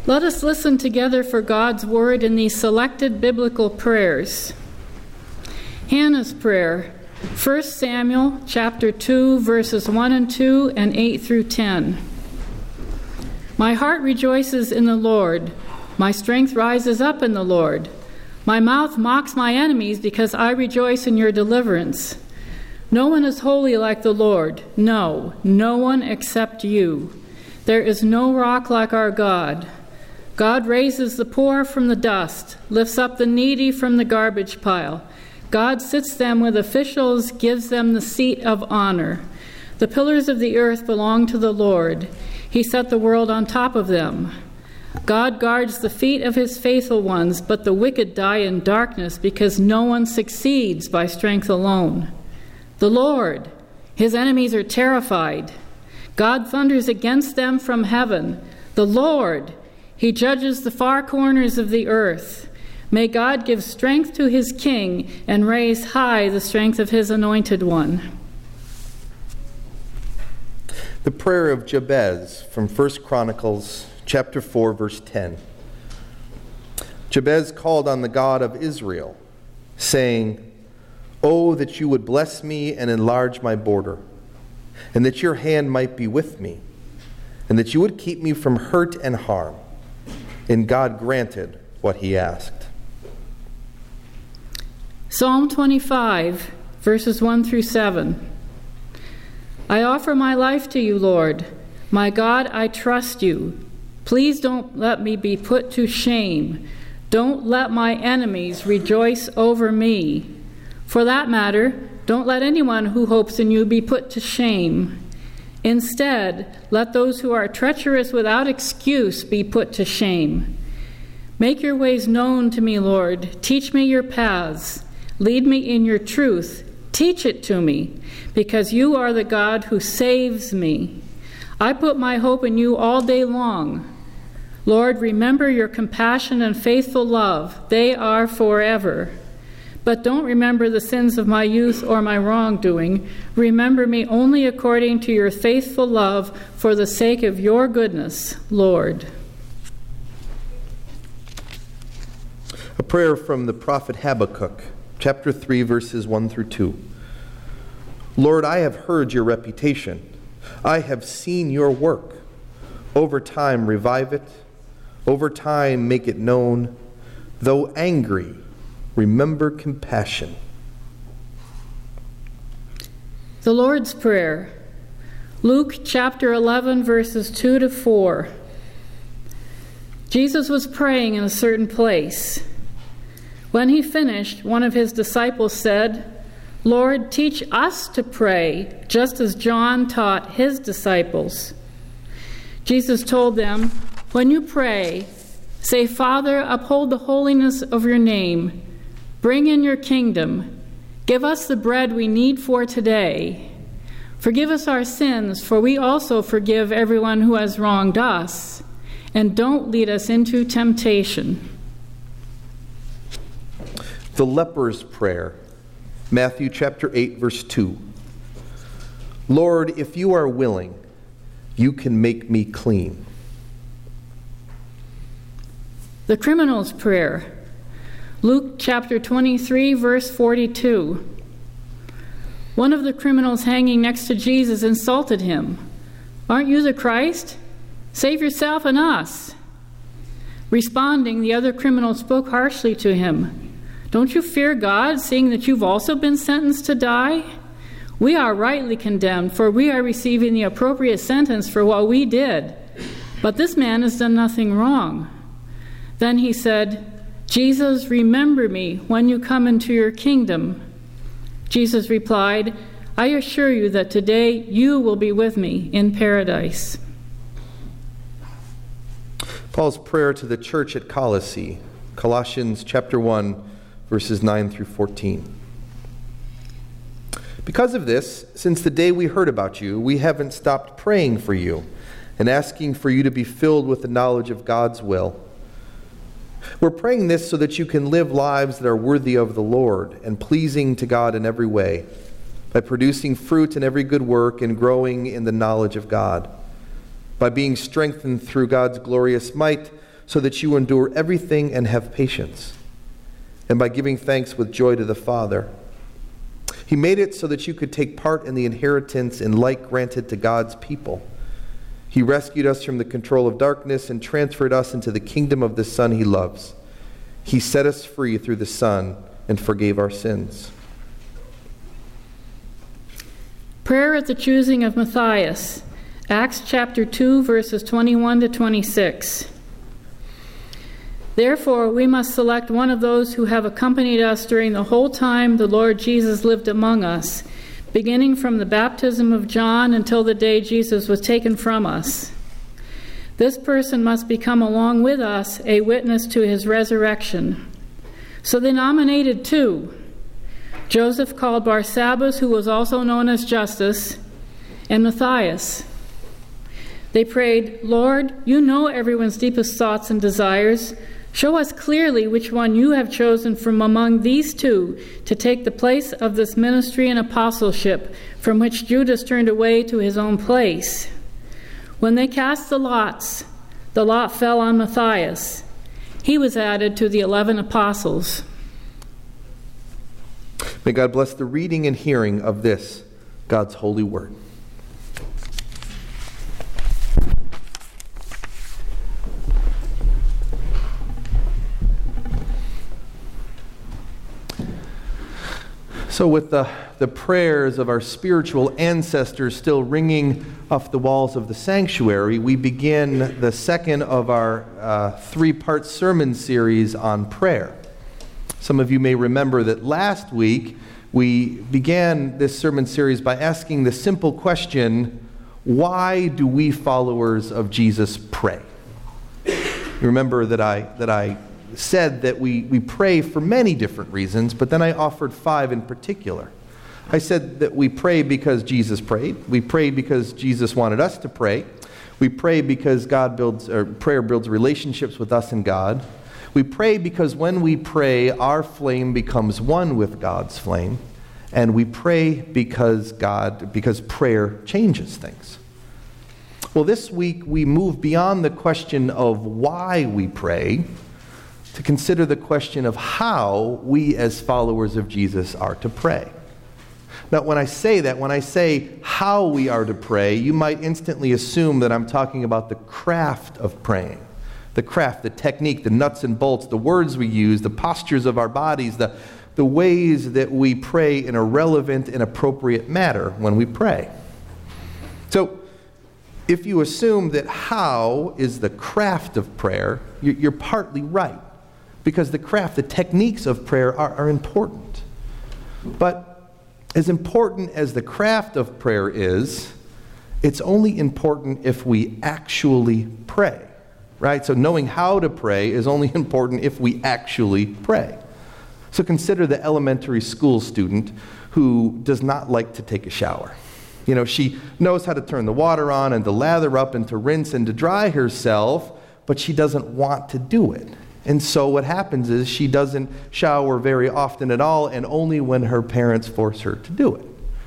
Let us listen together for God's word in these selected biblical prayers. Hannah's prayer, 1 Samuel chapter 2, verses 1 and 2 and 8 through 10. My heart rejoices in the Lord. My strength rises up in the Lord. My mouth mocks my enemies because I rejoice in your deliverance. No one is holy like the Lord. No, no one except you. There is no rock like our God. God raises the poor from the dust, lifts up the needy from the garbage pile. God sits them with officials, gives them the seat of honor. The pillars of the earth belong to the Lord. He set the world on top of them. God guards the feet of his faithful ones, but the wicked die in darkness because no one succeeds by strength alone. The Lord, his enemies are terrified. God thunders against them from heaven. The Lord, he judges the far corners of the earth. May God give strength to his king and raise high the strength of his anointed one. The prayer of Jabez from 1 Chronicles chapter 4, verse 10. Jabez called on the God of Israel, saying, "Oh, that you would bless me and enlarge my border, and that your hand might be with me, and that you would keep me from hurt and harm." And God granted what he asked. Psalm 25, verses 1 through 7. I offer my life to you, Lord. My God, I trust you. Please don't let me be put to shame. Don't let my enemies rejoice over me. For that matter, don't let anyone who hopes in you be put to shame. Instead, let those who are treacherous without excuse be put to shame. Make your ways known to me, Lord. Teach me your paths. Lead me in your truth. Teach it to me, because you are the God who saves me. I put my hope in you all day long. Lord, remember your compassion and faithful love. They are forever. But don't remember the sins of my youth or my wrongdoing. Remember me only according to your faithful love for the sake of your goodness, Lord. A prayer from the prophet Habakkuk, chapter 3, verses 1 through 2. Lord, I have heard your reputation. I have seen your work. Over time, revive it. Over time, make it known. Though angry, remember compassion. The Lord's Prayer, Luke chapter 11, verses 2 to 4. Jesus was praying in a certain place. When he finished, one of his disciples said, Lord, teach us to pray, just as John taught his disciples. Jesus told them, when you pray, say, Father, uphold the holiness of your name. Bring in your kingdom. Give us the bread we need for today. Forgive us our sins, for we also forgive everyone who has wronged us. And don't lead us into temptation. The leper's prayer, Matthew chapter 8, verse 2. Lord, if you are willing, you can make me clean. The criminal's prayer, Luke chapter 23, verse 42. One of the criminals hanging next to Jesus insulted him. Aren't you the Christ? Save yourself and us. Responding, the other criminal spoke harshly to him. Don't you fear God, seeing that you've also been sentenced to die? We are rightly condemned, for we are receiving the appropriate sentence for what we did. But this man has done nothing wrong. Then he said, Jesus, remember me when you come into your kingdom. Jesus replied, I assure you that today you will be with me in paradise. Paul's prayer to the church at Colossae, Colossians chapter 1, verses 9 through 14. Because of this, since the day we heard about you, we haven't stopped praying for you and asking for you to be filled with the knowledge of God's will. We're praying this so that you can live lives that are worthy of the Lord and pleasing to God in every way, by producing fruit in every good work and growing in the knowledge of God, by being strengthened through God's glorious might, so that you endure everything and have patience. And by giving thanks with joy to the Father, He made it so that you could take part in the inheritance and light granted to God's people. He rescued us from the control of darkness and transferred us into the kingdom of the Son He loves. He set us free through the Son and forgave our sins. Prayer at the choosing of Matthias, Acts chapter 2, verses 21 to 26. Therefore, we must select one of those who have accompanied us during the whole time the Lord Jesus lived among us, beginning from the baptism of John until the day Jesus was taken from us. This person must become along with us a witness to his resurrection. So they nominated two: Joseph called Barsabbas, who was also known as Justus, and Matthias. They prayed, Lord, you know everyone's deepest thoughts and desires. Show us clearly which one you have chosen from among these two to take the place of this ministry and apostleship from which Judas turned away to his own place. When they cast the lot fell on Matthias. He was added to the 11 apostles. May God bless the reading and hearing of this, God's holy word. So with the prayers of our spiritual ancestors still ringing off the walls of the sanctuary, we begin the second of our three-part sermon series on prayer. Some of you may remember that last week we began this sermon series by asking the simple question, why do we followers of Jesus pray? You remember that I said that we pray for many different reasons, but then I offered 5 in particular. I said that we pray because Jesus prayed. We pray because Jesus wanted us to pray. We pray because prayer builds relationships with us and God. We pray because when we pray, our flame becomes one with God's flame. And we pray because prayer changes things. Well, this week we move beyond the question of why we pray to consider the question of how we as followers of Jesus are to pray. Now, when I say how we are to pray, you might instantly assume that I'm talking about the craft of praying. The craft, the technique, the nuts and bolts, the words we use, the postures of our bodies, the ways that we pray in a relevant and appropriate manner when we pray. So, if you assume that how is the craft of prayer, you're partly right. Because the craft, the techniques of prayer are important. But as important as the craft of prayer is, it's only important if we actually pray. Right? So knowing how to pray is only important if we actually pray. So consider the elementary school student who does not like to take a shower. You know, she knows how to turn the water on and to lather up and to rinse and to dry herself, but she doesn't want to do it. And so what happens is she doesn't shower very often at all, and only when her parents force her to do it.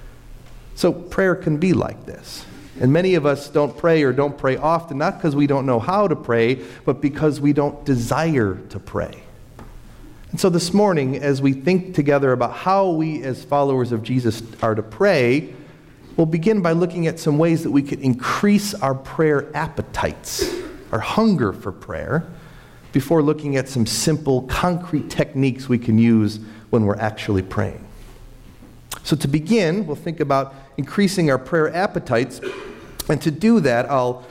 So prayer can be like this. And many of us don't pray or don't pray often, not because we don't know how to pray, but because we don't desire to pray. And so this morning, as we think together about how we as followers of Jesus are to pray, we'll begin by looking at some ways that we could increase our prayer appetites, our hunger for prayer, before looking at some simple, concrete techniques we can use when we're actually praying. So to begin, we'll think about increasing our prayer appetites. And to do that, I'll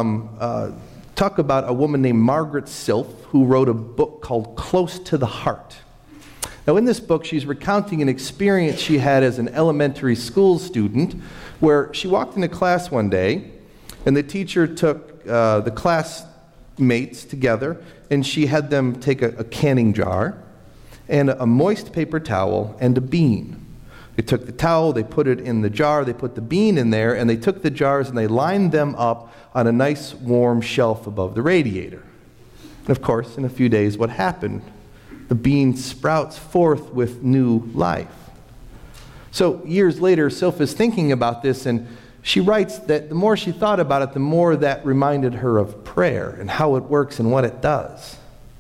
talk about a woman named Margaret Silf, who wrote a book called Close to the Heart. Now in this book, she's recounting an experience she had as an elementary school student where she walked into class one day, and the teacher took the classmates together, and she had them take a canning jar and a moist paper towel and a bean. They took the towel, they put it in the jar, they put the bean in there, and they took the jars and they lined them up on a nice warm shelf above the radiator. And of course, in a few days, what happened? The bean sprouts forth with new life. So years later, Silf is thinking about this, and she writes that the more she thought about it, the more that reminded her of prayer and how it works and what it does.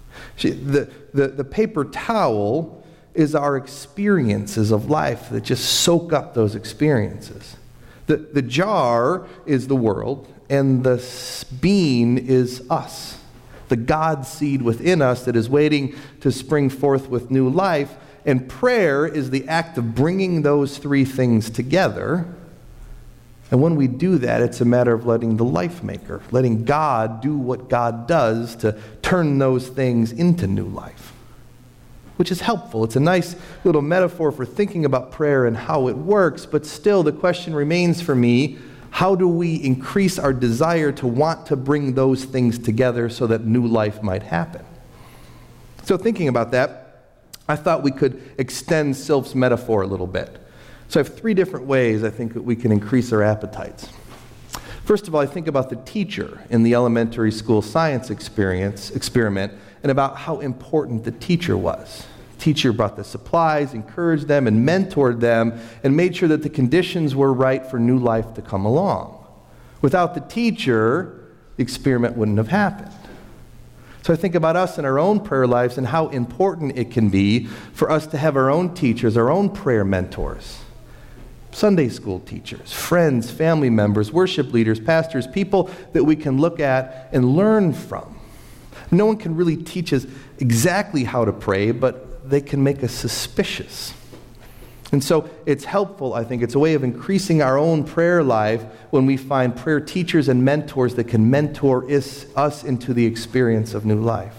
The paper towel is our experiences of life that just soak up those experiences. The jar is the world, and the bean is us, the God seed within us that is waiting to spring forth with new life. And prayer is the act of bringing those three things together. And when we do that, it's a matter of letting the life maker, letting God do what God does to turn those things into new life, which is helpful. It's a nice little metaphor for thinking about prayer and how it works, but still the question remains for me, how do we increase our desire to want to bring those things together so that new life might happen? So thinking about that, I thought we could extend Sylph's metaphor a little bit. So I have three different ways I think that we can increase our appetites. First of all, I think about the teacher in the elementary school science experiment and about how important the teacher was. The teacher brought the supplies, encouraged them, and mentored them, and made sure that the conditions were right for new life to come along. Without the teacher, the experiment wouldn't have happened. So I think about us in our own prayer lives and how important it can be for us to have our own teachers, our own prayer mentors. Sunday school teachers, friends, family members, worship leaders, pastors, people that we can look at and learn from. No one can really teach us exactly how to pray, but they can make us suspicious. And so it's helpful, I think. It's a way of increasing our own prayer life when we find prayer teachers and mentors that can mentor us into the experience of new life.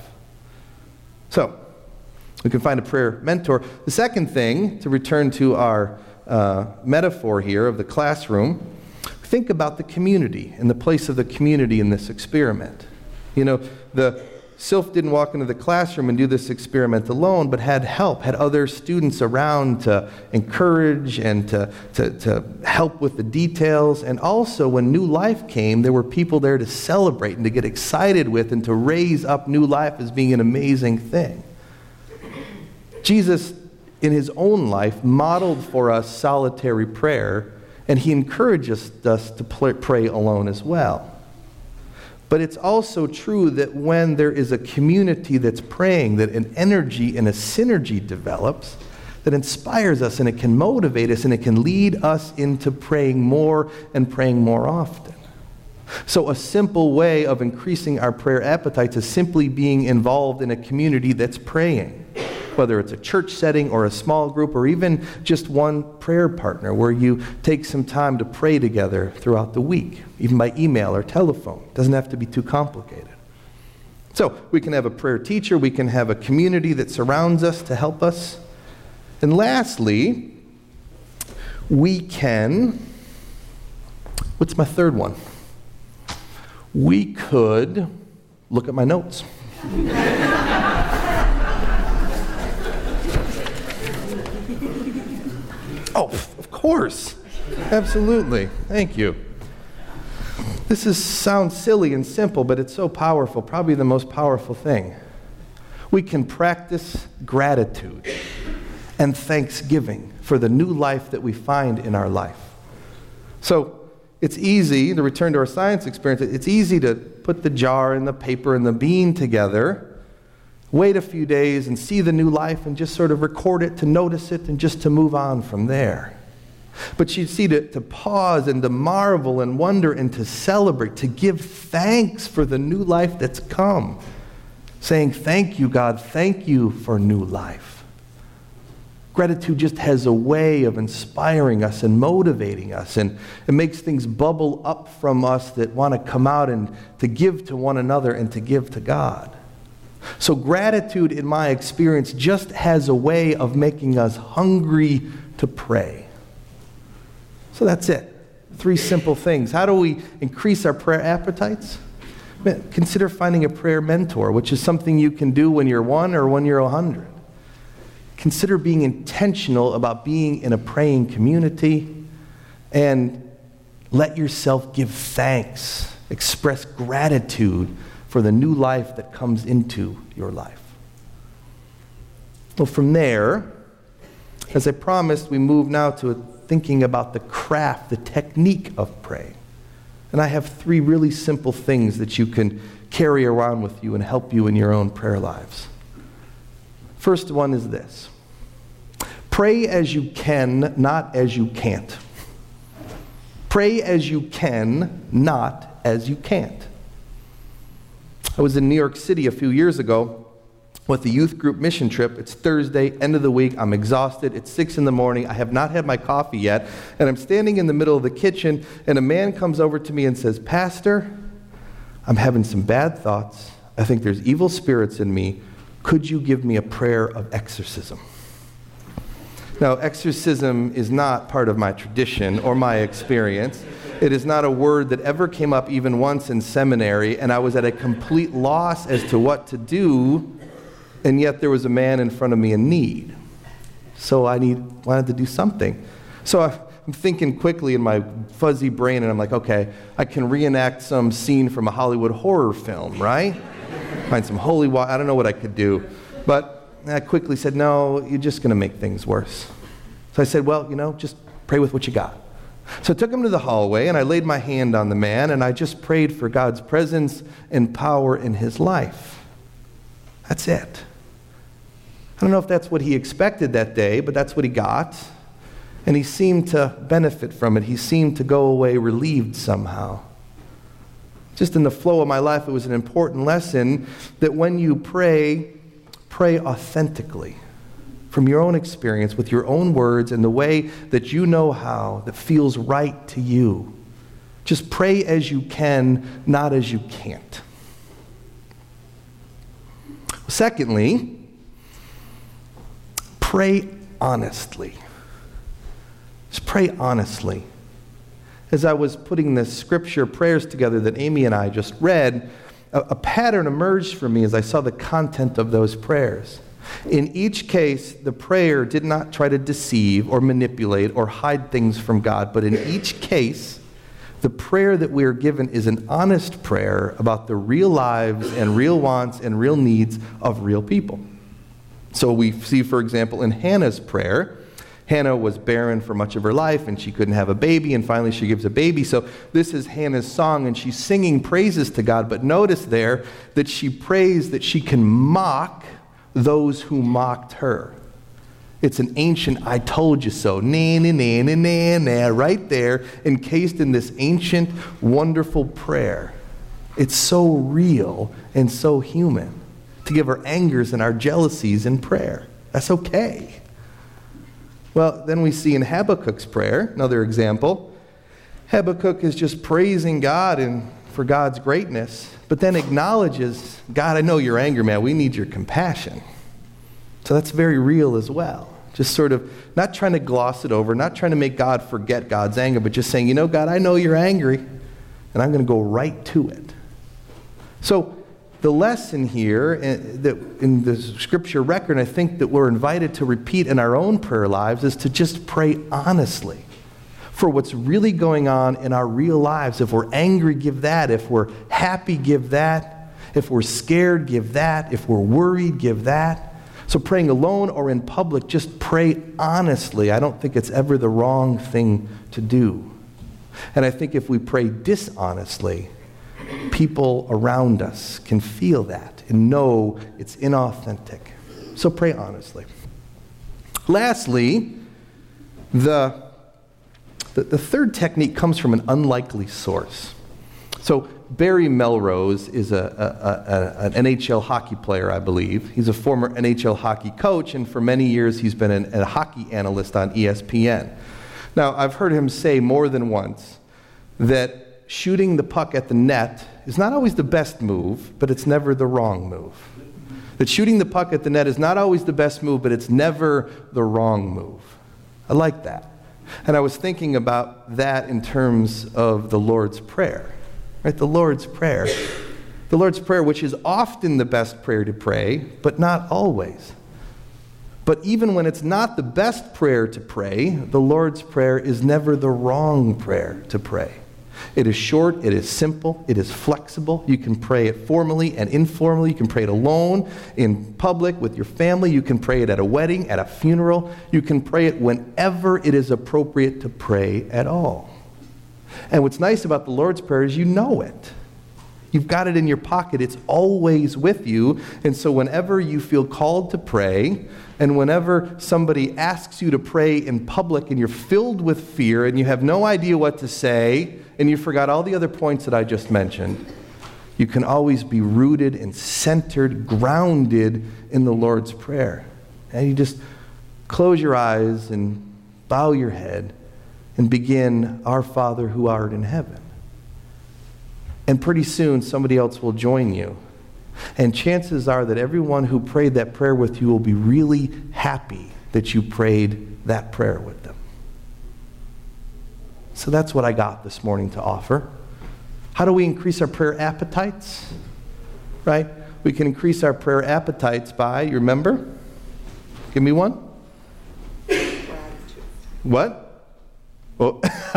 So we can find a prayer mentor. The second thing, to return to our metaphor here of the classroom, think about the community and the place of the community in this experiment. You know, Sylph didn't walk into the classroom and do this experiment alone, but had help, had other students around to encourage and to help with the details. And also, when new life came, there were people there to celebrate and to get excited with and to raise up new life as being an amazing thing. Jesus, in his own life, modeled for us solitary prayer, and he encourages us to pray alone as well. But it's also true that when there is a community that's praying, that an energy and a synergy develops that inspires us, and it can motivate us, and it can lead us into praying more and praying more often. So a simple way of increasing our prayer appetites is simply being involved in a community that's praying. Whether it's a church setting or a small group or even just one prayer partner where you take some time to pray together throughout the week, even by email or telephone. It doesn't have to be too complicated. So we can have a prayer teacher, we can have a community that surrounds us to help us. And lastly, we can, what's my third one? We could look at my notes. Oh, of course. Absolutely. Thank you. This sounds silly and simple, but it's so powerful, probably the most powerful thing. We can practice gratitude and thanksgiving for the new life that we find in our life. So it's easy, to return to our science experience, it's easy to put the jar and the paper and the bean together, wait a few days and see the new life and just sort of record it, to notice it, and just to move on from there. But you see, to pause and to marvel and wonder and to celebrate, to give thanks for the new life that's come. Saying, thank you, God, thank you for new life. Gratitude just has a way of inspiring us and motivating us, and it makes things bubble up from us that want to come out and to give to one another and to give to God. So gratitude, in my experience, just has a way of making us hungry to pray. So that's it. 3 simple things. How do we increase our prayer appetites? Consider finding a prayer mentor, which is something you can do when you're 1 or when you're 100. Consider being intentional about being in a praying community, and let yourself give thanks, express gratitude for the new life that comes into your life. Well, from there, as I promised, we move now to a thinking about the craft, the technique of praying. And I have 3 really simple things that you can carry around with you and help you in your own prayer lives. First one is this: pray as you can, not as you can't. Pray as you can, not as you can't. I was in New York City a few years ago with the youth group mission trip. It's Thursday, end of the week. I'm exhausted. It's 6 in the morning. I have not had my coffee yet. And I'm standing in the middle of the kitchen, and a man comes over to me and says, "Pastor, I'm having some bad thoughts. I think there's evil spirits in me. Could you give me a prayer of exorcism?" Now, exorcism is not part of my tradition or my experience. It is not a word that ever came up even once in seminary, and I was at a complete loss as to what to do, and yet there was a man in front of me in need. So I wanted to do something. So I'm thinking quickly in my fuzzy brain, and I'm like, okay, I can reenact some scene from a Hollywood horror film, right? Find some holy water. I don't know what I could do. But I quickly said, no, you're just going to make things worse. So I said, well, just pray with what you got. So I took him to the hallway, and I laid my hand on the man, and I just prayed for God's presence and power in his life. That's it. I don't know if that's what he expected that day, but that's what he got. And he seemed to benefit from it. He seemed to go away relieved somehow. Just in the flow of my life, it was an important lesson that when you pray authentically, from your own experience, with your own words, and the way that you know how, that feels right to you. Just pray as you can, not as you can't. Secondly, pray honestly. Just pray honestly. As I was putting the scripture prayers together that Amy and I just read, a pattern emerged for me as I saw the content of those prayers. In each case, the prayer did not try to deceive or manipulate or hide things from God, but in each case, the prayer that we are given is an honest prayer about the real lives and real wants and real needs of real people. So we see, for example, in Hannah's prayer, Hannah was barren for much of her life, and she couldn't have a baby, and finally she gives a baby. So this is Hannah's song, and she's singing praises to God. But notice there that she prays that she can mock those who mocked her. It's an ancient "I told you so," na na na na na na, right there, encased in this ancient, wonderful prayer. It's so real and so human to give our angers and our jealousies in prayer. That's okay. Well, then we see in Habakkuk's prayer, another example, Habakkuk is just praising God and for God's greatness, but then acknowledges, God, I know you're angry, man. We need your compassion. So that's very real as well. Just sort of not trying to gloss it over, not trying to make God forget God's anger, but just saying, God, I know you're angry, and I'm going to go right to it. So the lesson here that in the scripture record, I think that we're invited to repeat in our own prayer lives, is to just pray honestly for what's really going on in our real lives. If we're angry, give that. If we're happy, give that. If we're scared, give that. If we're worried, give that. So praying alone or in public, just pray honestly. I don't think it's ever the wrong thing to do. And I think if we pray dishonestly, people around us can feel that and know it's inauthentic. So pray honestly. Lastly, the third technique comes from an unlikely source. So Barry Melrose is an NHL hockey player, I believe. He's a former NHL hockey coach, and for many years he's been a hockey analyst on ESPN. Now, I've heard him say more than once that shooting the puck at the net is not always the best move, but it's never the wrong move. That shooting the puck at the net is not always the best move, but it's never the wrong move. I like that. And I was thinking about that in terms of the Lord's Prayer. Right? The Lord's Prayer. The Lord's Prayer, which is often the best prayer to pray, but not always. But even when it's not the best prayer to pray, the Lord's Prayer is never the wrong prayer to pray. It is short, it is simple, it is flexible. You can pray it formally and informally. You can pray it alone, in public, with your family. You can pray it at a wedding, at a funeral. You can pray it whenever it is appropriate to pray at all. And what's nice about the Lord's Prayer is you know it. You've got it in your pocket. It's always with you. And so whenever you feel called to pray, and whenever somebody asks you to pray in public and you're filled with fear and you have no idea what to say, and you forgot all the other points that I just mentioned, you can always be rooted and centered, grounded in the Lord's Prayer. And you just close your eyes and bow your head and begin, Our Father who art in heaven. And pretty soon somebody else will join you. And chances are that everyone who prayed that prayer with you will be really happy that you prayed that prayer with them. So that's what I got this morning to offer. How do we increase our prayer appetites? Right? We can increase our prayer appetites by, you remember? Give me one. What? Oh.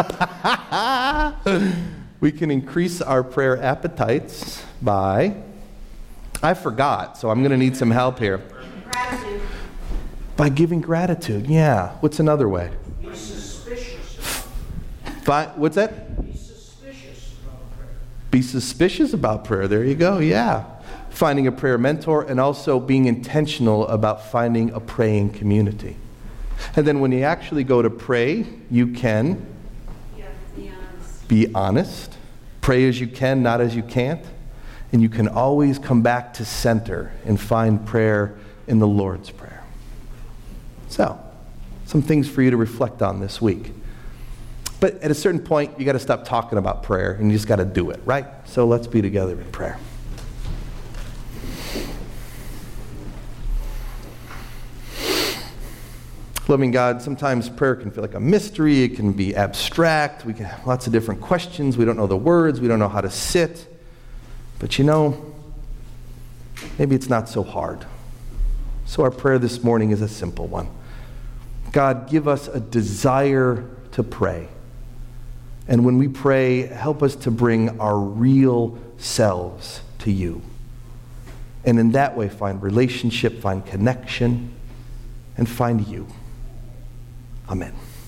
We can increase our prayer appetites by, I forgot, so I'm going to need some help here. Gratitude. By giving gratitude, yeah. What's another way? Be suspicious. What's that? Be suspicious about prayer. Be suspicious about prayer. There you go, yeah. Finding a prayer mentor, and also being intentional about finding a praying community. And then when you actually go to pray, you can be honest. Pray as you can, not as you can't. And you can always come back to center and find prayer in the Lord's Prayer. So, some things for you to reflect on this week. But at a certain point, you got to stop talking about prayer and you just got to do it, right? So let's be together in prayer. Loving God, sometimes prayer can feel like a mystery. It can be abstract. We can have lots of different questions. We don't know the words. We don't know how to sit. But you know, maybe it's not so hard. So our prayer this morning is a simple one. God, give us a desire to pray. And when we pray, help us to bring our real selves to you. And in that way, find relationship, find connection, and find you. Amen.